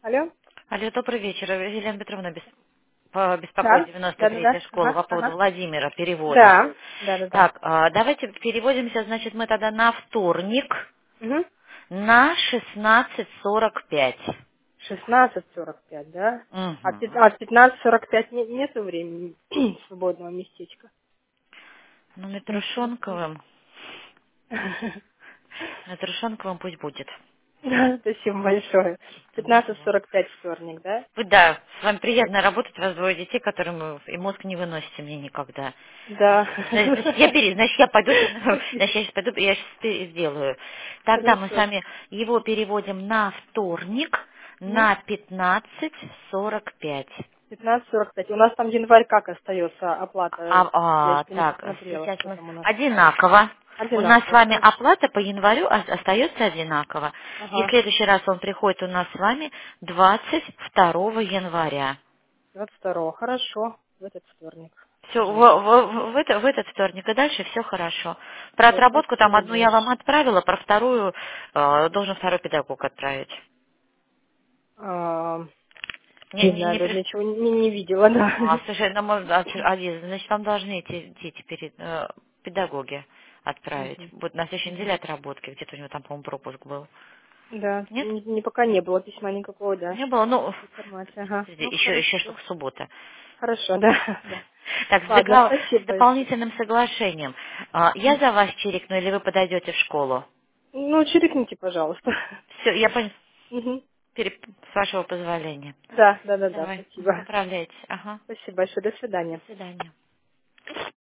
Алло? Алло, добрый вечер. Елена Петровна беспокоит Да? Да-да-да. 93-я школа Ага, по поводу ага. Владимира, перевода. Да. Да-да-да. Так, давайте переводимся, значит, мы тогда на вторник Угу. на 16:45. 16:45, да? Угу. От 15:45 нету времени свободного местечка. Ну, Метро. Метрошонковым пусть будет. Спасибо большое. Ничего. 15:45 вторник, да? Вы, да, с вами приятно работать, у вас двое детей, которым и мозг не выносите мне никогда. Да. Значит, я пойду, Спасибо. значит, я сейчас пойду, я сейчас сделаю. Тогда мы с Хорошо. вами его переводим на вторник Угу. на 15:45. 15:45. У нас там январь как остается оплата? Я еще не Так, посмотрела, сейчас что мы там у нас. одинаково. У нас с Одинаково, вами хорошо. оплата по январю остается одинаково. И в Ага. следующий раз он приходит у нас с вами 22 января. 22. Хорошо. В этот вторник. Все, Пожалуйста. в этот вторник и дальше все хорошо. Про Все, отработку там спасибо одну я вам большое. отправила, про вторую должен второй педагог отправить. А, Не, не не, знаю, не даже приш- ничего не видела, да. слушай, ну, Алиса, значит, там должны эти теперь педагоги отправить. Мгм. Вот на следующей Мгм. неделе отработки, где-то у него там, по-моему, пропуск был. Да, Нет? пока не было письма никакого, да. Не было, ну, Информации, ага. Ну, еще хорошо. штука суббота. Хорошо, да, да. Так, Ладно, с спасибо большое. дополнительным соглашением. Я за вас чирикну или вы подойдете в школу? Ну, чирикните, пожалуйста. Все, я понял. Мгм. С вашего позволения. Да, да, да, да, Давай, спасибо. направляйтесь. Ага. Спасибо большое, до До свидания. свидания.